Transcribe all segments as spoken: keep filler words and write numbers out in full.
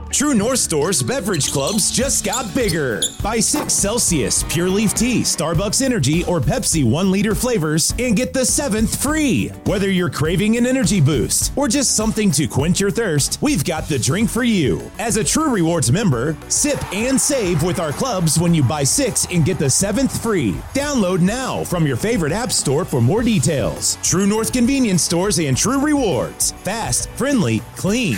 True North Store's beverage clubs just got bigger. Buy six Celsius, Pure Leaf Tea, Starbucks Energy, or Pepsi one liter flavors and get the seventh free. Whether you're craving an energy boost or just something to quench your thirst, we've got the drink for you. As a True Rewards member, sip and save with our clubs when you buy six and get the seventh free. Download now from your favorite app store for more details. True North Convenience Stores and True Rewards. Fast, friendly, clean.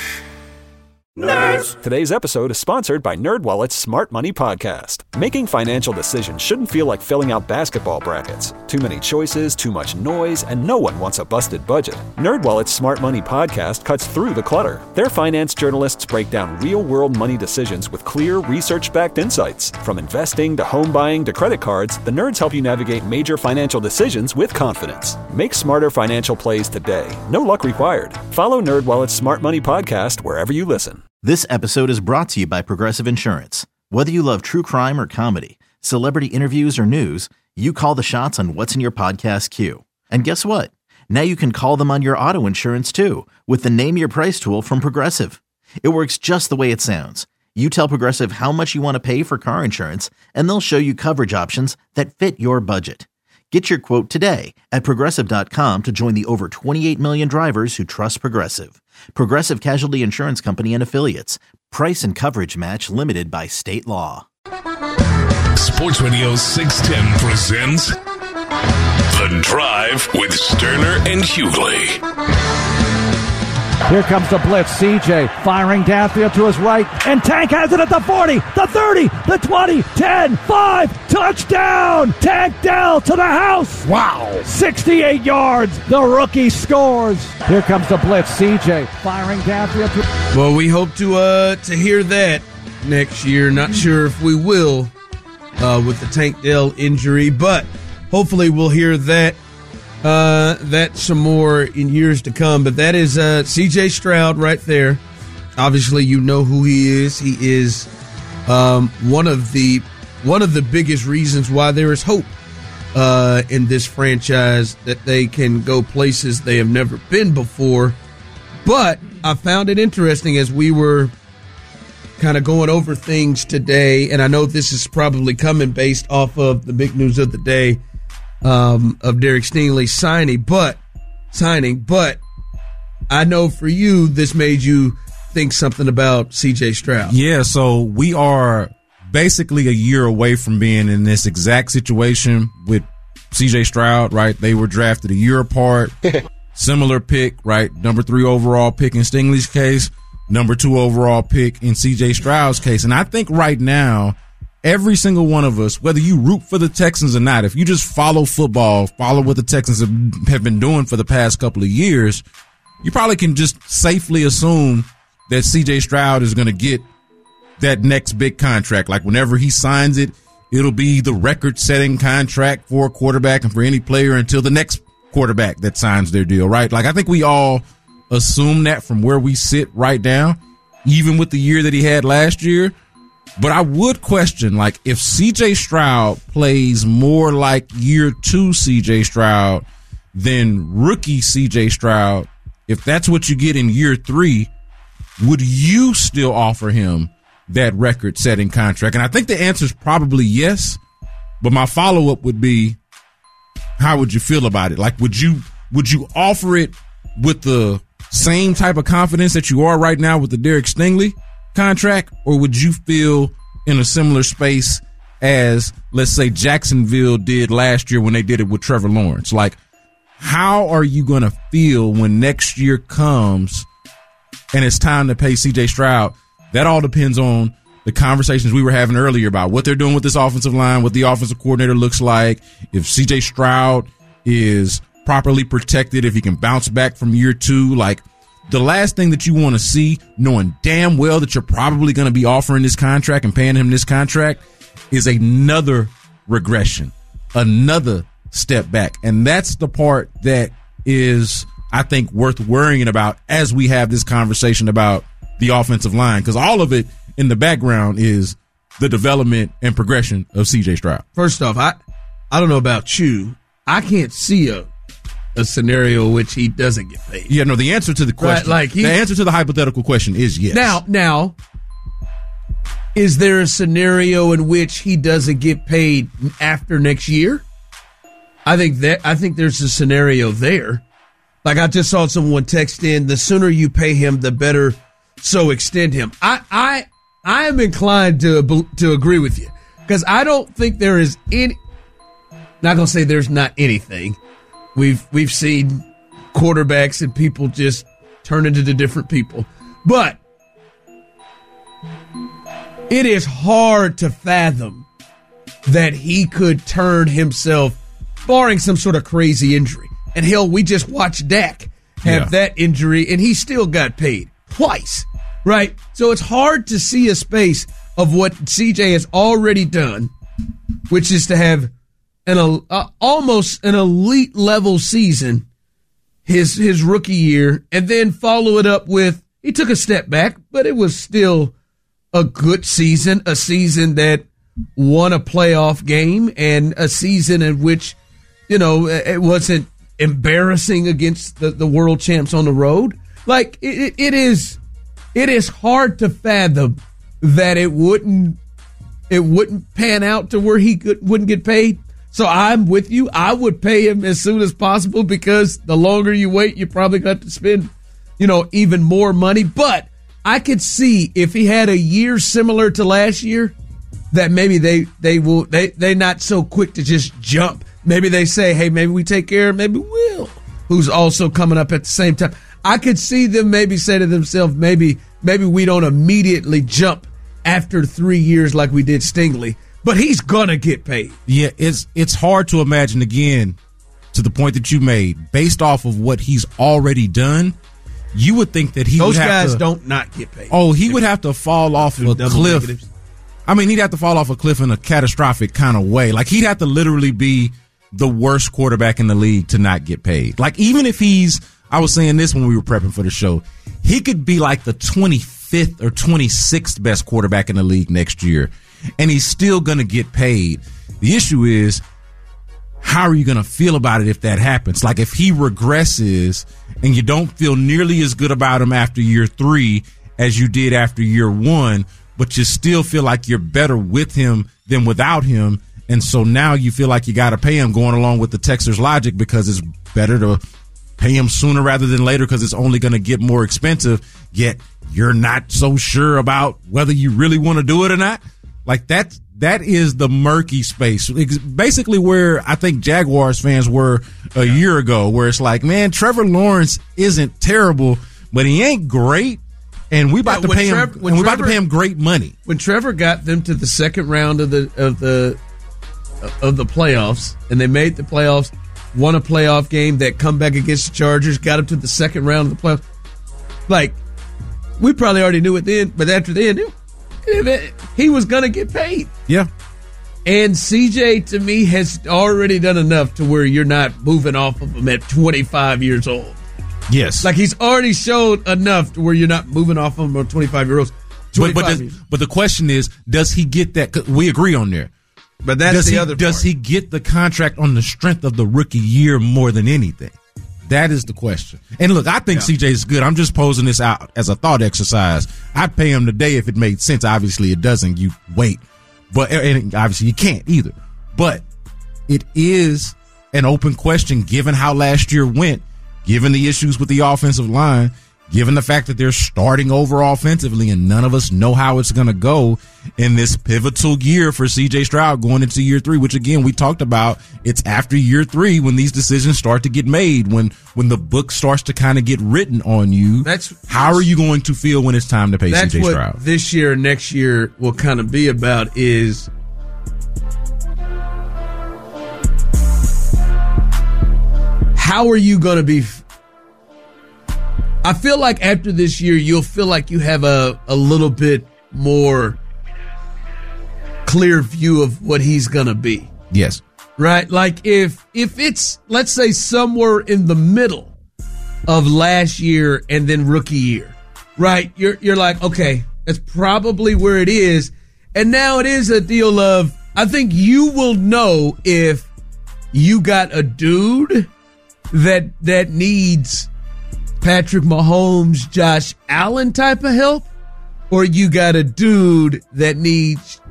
Nerds! Today's episode is sponsored by NerdWallet's Smart Money Podcast. Making financial decisions shouldn't feel like filling out basketball brackets. Too many choices, too much noise, and no one wants a busted budget. NerdWallet's Smart Money Podcast cuts through the clutter. Their finance journalists break down real-world money decisions with clear, research-backed insights. From investing to home buying to credit cards, the nerds help you navigate major financial decisions with confidence. Make smarter financial plays today. No luck required. Follow NerdWallet's Smart Money Podcast wherever you listen. This episode is brought to you by Progressive Insurance. Whether you love true crime or comedy, celebrity interviews or news, you call the shots on what's in your podcast queue. And guess what? Now you can call them on your auto insurance too with the Name Your Price tool from Progressive. It works just the way it sounds. You tell Progressive how much you want to pay for car insurance, and they'll show you coverage options that fit your budget. Get your quote today at Progressive dot com to join the over twenty-eight million drivers who trust Progressive. Progressive Casualty Insurance Company and Affiliates. Price and coverage match limited by state law. Sports Radio six ten presents The Drive with Sterner and Hughley. Here comes the blitz. C J firing downfield to his right, and Tank has it at the forty, the thirty, the twenty, ten, five, touchdown! Tank Dell to the house! Wow! sixty-eight yards, the rookie scores! Here comes the blitz. C J firing downfield to... Well, we hope to uh, to hear that next year. Not sure if we will uh, with the Tank Dell injury, but hopefully we'll hear that Uh, that some more in years to come. But that is uh, C J Stroud right there. Obviously, you know who he is. He is um, one of the one of the biggest reasons why there is hope uh, in this franchise, that they can go places they have never been before. But I found it interesting as we were kind of going over things today, and I know this is probably coming based off of the big news of the day, Um, of Derek Stingley signing, but signing, but I know for you, this made you think something about C J Stroud. Yeah, so we are basically a year away from being in this exact situation with C J Stroud, right? They were drafted a year apart, similar pick, right? Number three overall pick in Stingley's case, number two overall pick in C J Stroud's case. And I think right now, every single one of us, whether you root for the Texans or not, if you just follow football, follow what the Texans have, have been doing for the past couple of years, you probably can just safely assume that C J Stroud is going to get that next big contract. Like whenever he signs it, it'll be the record-setting contract for a quarterback and for any player until the next quarterback that signs their deal, right? Like I think we all assume that from where we sit right now, even with the year that he had last year. But I would question, like, if C J Stroud plays more like year two C J Stroud than rookie C J Stroud, if that's what you get in year three, would you still offer him that record-setting contract? And I think the answer is probably yes, but my follow-up would be, how would you feel about it? Like, would you would you offer it with the same type of confidence that you are right now with the Derek Stingley contract, or would you feel in a similar space as, let's say, Jacksonville did last year when they did it with Trevor Lawrence? Like, how are you going to feel when next year comes and it's time to pay C J Stroud? That all depends on the conversations we were having earlier about what they're doing with this offensive line, what the offensive coordinator looks like, if C J Stroud is properly protected, if he can bounce back from year two. Like, the last thing that you want to see, knowing damn well that you're probably going to be offering this contract and paying him this contract, is another regression, another step back. And that's the part that is, I think, worth worrying about as we have this conversation about the offensive line, because all of it in the background is the development and progression of C J Stroud. First off, I, I don't know about you. I can't see a a scenario in which he doesn't get paid. Yeah, no, the answer to the question, right, like he, the answer to the hypothetical question is yes. Now, now, is there a scenario in which he doesn't get paid after next year? I think that I think there's a scenario there. Like I just saw someone text in, the sooner you pay him, the better. So extend him. I I I am inclined to to agree with you because I don't think there is any. Not gonna say there's not anything. We've we've seen quarterbacks and people just turn into different people, but it is hard to fathom that he could turn himself, barring some sort of crazy injury. And hell, we just watched Dak have Yeah. that injury, and he still got paid twice, right? So it's hard to see a space of what C J has already done, which is to have an uh, almost an elite level season his his rookie year, and then follow it up with he took a step back, but it was still a good season, a season that won a playoff game, and a season in which, you know, it wasn't embarrassing against the, the world champs on the road. Like it, it is, it is hard to fathom that it wouldn't, it wouldn't pan out to where he could, wouldn't get paid. So I'm with you. I would pay him as soon as possible because the longer you wait, you probably got to spend, you know, even more money. But I could see if he had a year similar to last year, that maybe they they will they they not so quick to just jump. Maybe they say, hey, maybe we take care of maybe Will, who's also coming up at the same time. I could see them maybe say to themselves, maybe maybe we don't immediately jump after three years like we did Stingley, but he's gonna get paid. Yeah, it's it's hard to imagine, again, to the point that you made, based off of what he's already done. You would think that he those would have guys to, don't not get paid. Oh, he would have to fall off a cliff. Negatives. I mean, he'd have to fall off a cliff in a catastrophic kind of way. Like, he'd have to literally be the worst quarterback in the league to not get paid. Like, even if he's, I was saying this when we were prepping for the show, he could be like the twenty-fifth or twenty-sixth best quarterback in the league next year, and he's still going to get paid. The issue is, how are you going to feel about it if that happens? Like, if he regresses and you don't feel nearly as good about him after year three as you did after year one, but you still feel like you're better with him than without him, and so now you feel like you got to pay him, going along with the Texers' logic, because it's better to pay him sooner rather than later because it's only going to get more expensive, yet you're not so sure about whether you really want to do it or not. Like, that, that is the murky space. It's basically where I think Jaguars fans were a yeah. year ago, where it's like, man, Trevor Lawrence isn't terrible, but he ain't great. And we about yeah, to pay Trev- him. And we about to pay him great money. When Trevor got them to the second round of the of the of the playoffs, and they made the playoffs, won a playoff game, that comeback against the Chargers, got them to the second round of the playoffs. Like, we probably already knew it then, but after then, he was going to get paid. Yeah. And C J, to me, has already done enough to where you're not moving off of him at twenty-five years old. Yes. Like, he's already showed enough to where you're not moving off of him on twenty-five-year-olds. But, but, does, but the question is, does he get that? 'Cause we agree on there. But that's does the he, other part. Does he get the contract on the strength of the rookie year more than anything? That is the question. And look, I think yeah. C J is good. I'm just posing this out as a thought exercise. I'd pay him today if it made sense. Obviously, it doesn't. You wait. But and obviously, you can't either. But it is an open question, given how last year went, given the issues with the offensive line, given the fact that they're starting over offensively and none of us know how it's going to go in this pivotal year for C J Stroud going into year three, which, again, we talked about. It's after year three when these decisions start to get made, when when the book starts to kind of get written on you. That's How are you going to feel when it's time to pay that's C J what Stroud? This year, next year will kind of be about is how are you going to be – I feel like after this year, you'll feel like you have a, a little bit more clear view of what he's going to be. Yes. Right? Like if if it's, let's say, somewhere in the middle of last year and then rookie year, right? You're you're like, okay, that's probably where it is. And now it is a deal of, I think you will know if you got a dude that that needs Patrick Mahomes, Josh Allen type of help, or you got a dude that needs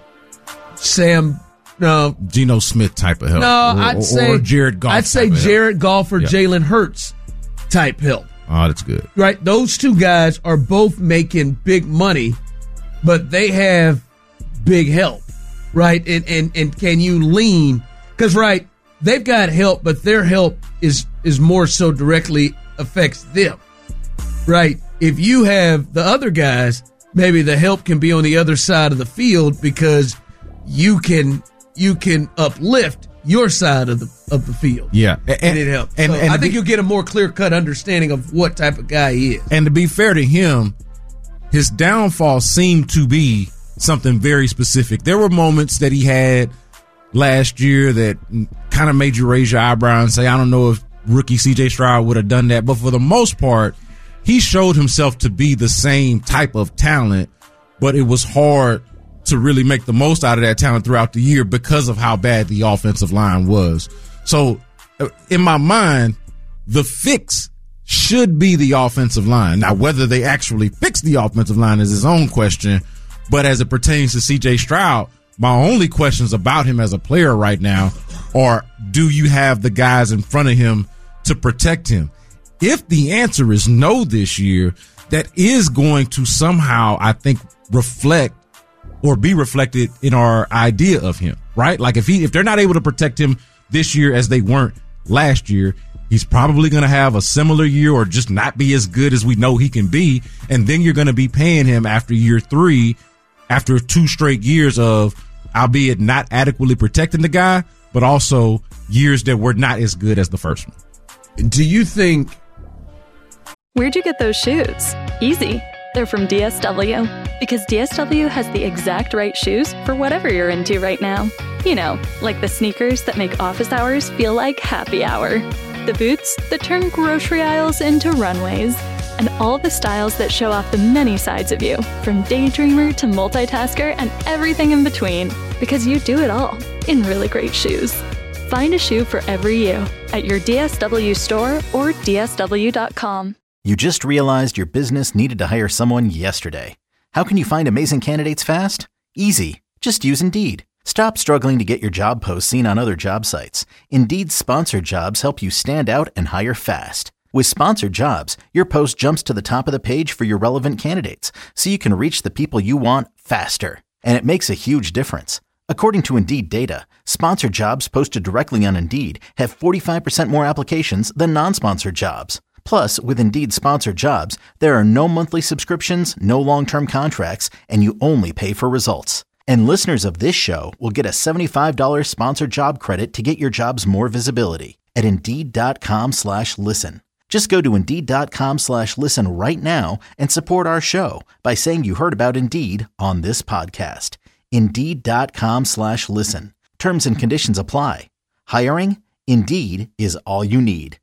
Sam no Geno Smith type of help? No, or, I'd or, say or Jared Goff. I'd say Jared Goff or yeah. Jalen Hurts type help. Oh, that's good. Right, those two guys are both making big money, but they have big help, right? And and and can you lean? Because right, they've got help, but their help is is more so directly affects them, right? If you have the other guys, maybe the help can be on the other side of the field because you can you can uplift your side of the of the field. Yeah, and, and it helps. And, so and I think be, you'll get a more clear cut understanding of what type of guy he is. And to be fair to him, his downfall seemed to be something very specific. There were moments that he had last year that kind of made you raise your eyebrow and say, I don't know if rookie C J Stroud would have done that. But for the most part, he showed himself to be the same type of talent, but it was hard to really make the most out of that talent throughout the year because of how bad the offensive line was. So in my mind, the fix should be the offensive line. Now, whether they actually fix the offensive line is his own question. But as it pertains to C J Stroud, my only questions about him as a player right now are, do you have the guys in front of him to protect him? If the answer is no this year, that is going to somehow, I think, reflect or be reflected in our idea of him, right? Like if he, if they're not able to protect him this year as they weren't last year, he's probably going to have a similar year or just not be as good as we know he can be. And then you're going to be paying him after year three, after two straight years of, albeit not adequately protecting the guy, but also years that were not as good as the first one. Do you think... Where'd you get those shoes? Easy. They're from D S W. Because D S W has the exact right shoes for whatever you're into right now. You know, like the sneakers that make office hours feel like happy hour. The boots that turn grocery aisles into runways. And all the styles that show off the many sides of you, from daydreamer to multitasker and everything in between. Because you do it all in really great shoes. Find a shoe for every you at your D S W store or D S W dot com. You just realized your business needed to hire someone yesterday. How can you find amazing candidates fast? Easy. Just use Indeed. Stop struggling to get your job posts seen on other job sites. Indeed's sponsored jobs help you stand out and hire fast. With sponsored jobs, your post jumps to the top of the page for your relevant candidates, so you can reach the people you want faster. And it makes a huge difference. According to Indeed data, sponsored jobs posted directly on Indeed have forty-five percent more applications than non-sponsored jobs. Plus, with Indeed sponsored jobs, there are no monthly subscriptions, no long-term contracts, and you only pay for results. And listeners of this show will get a seventy-five dollars sponsored job credit to get your jobs more visibility at Indeed.com slash listen. Just go to Indeed.com slash listen right now and support our show by saying you heard about Indeed on this podcast. Indeed.com slash listen. Terms and conditions apply. Hiring? Indeed is all you need.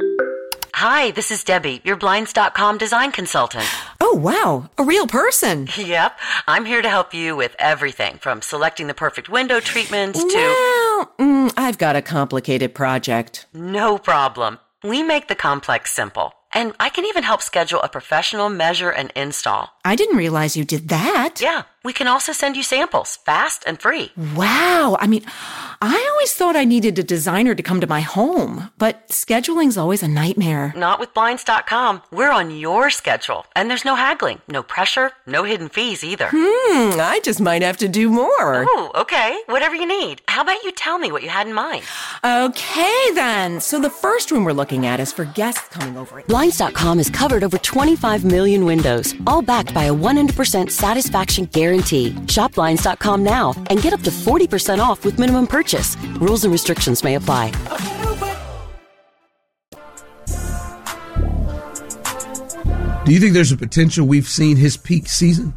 Hi, this is Debbie, your Blinds dot com design consultant. Oh, wow. A real person. Yep. I'm here to help you with everything from selecting the perfect window treatments to... Well, mm, I've got a complicated project. No problem. We make the complex simple. And I can even help schedule a professional measure and install. I didn't realize you did that. Yeah. We can also send you samples, fast and free. Wow. I mean, I always thought I needed a designer to come to my home, but scheduling's always a nightmare. Not with Blinds dot com. We're on your schedule, and there's no haggling, no pressure, no hidden fees either. Hmm, I just might have to do more. Oh, okay. Whatever you need. How about you tell me what you had in mind? Okay, then. So the first room we're looking at is for guests coming over. Blinds dot com has covered over twenty-five million windows, all backed by a one hundred percent satisfaction guarantee. Shop Blinds dot com now and get up to forty percent off with minimum purchase. Rules and restrictions may apply. Do you think there's a potential we've seen his peak season?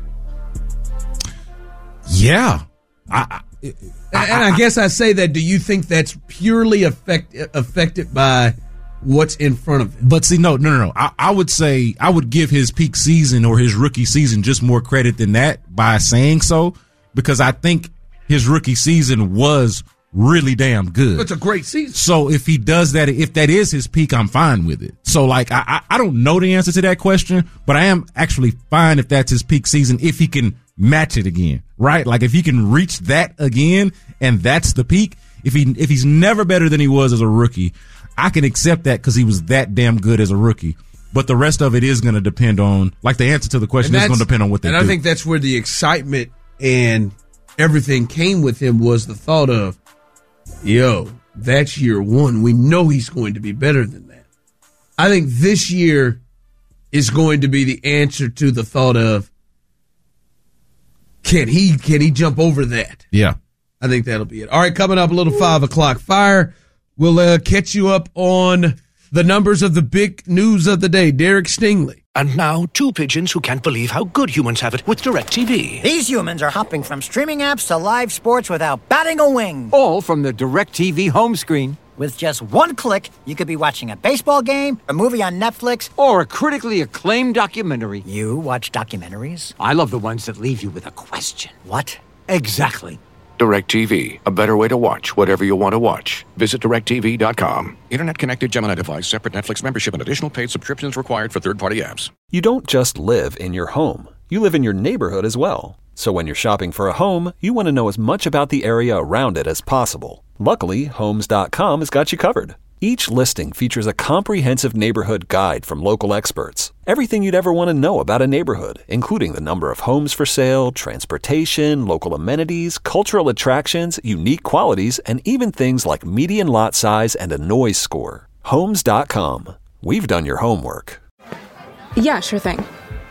Yeah. I, I, and, and I guess I say that, do you think that's purely affect, affected by what's in front of him? But see, no, no, no, no. I, I would say I would give his peak season or his rookie season just more credit than that by saying so, because I think his rookie season was really damn good. It's a great season. So if he does that, if that is his peak, I'm fine with it. So like, I, I, I don't know the answer to that question, but I am actually fine if that's his peak season, if he can match it again, right? Like if he can reach that again and that's the peak, if he, if he's never better than he was as a rookie, I can accept that because he was that damn good as a rookie. But the rest of it is going to depend on, like the answer to the question is going to depend on what they and do. And I think that's where the excitement and everything came with him was the thought of, yo, that's year one. We know he's going to be better than that. I think this year is going to be the answer to the thought of, can he can he jump over that? Yeah. I think that'll be it. All right, coming up a little five o'clock fire. We'll uh, catch you up on the numbers of the big news of the day. Derek Stingley. And now, two pigeons who can't believe how good humans have it with DirecTV. These humans are hopping from streaming apps to live sports without batting a wing. All from the DirecTV home screen. With just one click, you could be watching a baseball game, a movie on Netflix, or a critically acclaimed documentary. You watch documentaries? I love the ones that leave you with a question. What? Exactly. DirecTV, a better way to watch whatever you want to watch. Visit direct T V dot com. Internet-connected Gemini device, separate Netflix membership, and additional paid subscriptions required for third-party apps. You don't just live in your home. You live in your neighborhood as well. So when you're shopping for a home, you want to know as much about the area around it as possible. Luckily, Homes dot com has got you covered. Each listing features a comprehensive neighborhood guide from local experts. Everything you'd ever want to know about a neighborhood, including the number of homes for sale, transportation, local amenities, cultural attractions, unique qualities, and even things like median lot size and a noise score. Homes dot com. We've done your homework. Yeah, sure thing.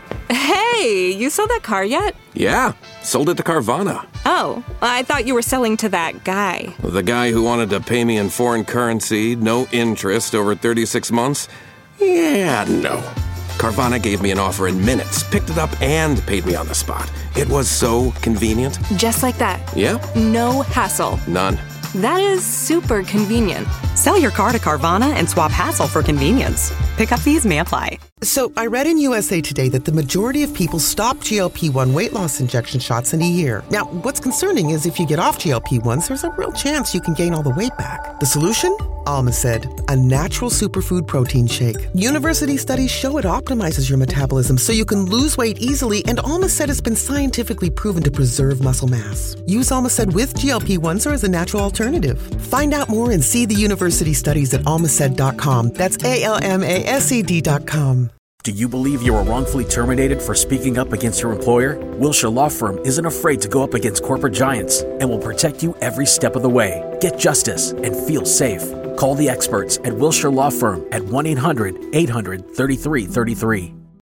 Hey, you sold that car yet? Yeah, sold it to Carvana. Oh, I thought you were selling to that guy. The guy who wanted to pay me in foreign currency, no interest, over thirty-six months? Yeah, no. Carvana gave me an offer in minutes, picked it up, and paid me on the spot. It was so convenient. Just like that. Yeah? No hassle. None. That is super convenient. Sell your car to Carvana and swap hassle for convenience. Pickup fees may apply. So I read in U S A Today that the majority of people stop G L P one weight loss injection shots in a year. Now, what's concerning is if you get off G L P ones, there's a real chance you can gain all the weight back. The solution? Almacid, a natural superfood protein shake. University studies show it optimizes your metabolism so you can lose weight easily, and Almacid has been scientifically proven to preserve muscle mass. Use Almacid with G L P ones or as a natural alternative. Find out more and see the university studies at almacid dot com. That's A L M A S E D dot com. Do you believe you were wrongfully terminated for speaking up against your employer? Wilshire Law Firm isn't afraid to go up against corporate giants and will protect you every step of the way. Get justice and feel safe. Call the experts at Wilshire Law Firm at one eight hundred eight hundred thirty-three thirty-three.